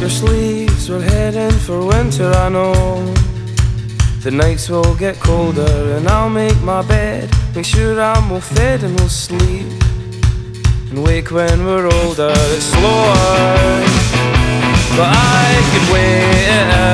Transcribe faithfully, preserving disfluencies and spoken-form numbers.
your sleeves, we're heading for winter, I know. The nights will get colder and I'll make my bed, make sure I'm all fed and we'll sleep and wake when we're older. It's slower, but I could wait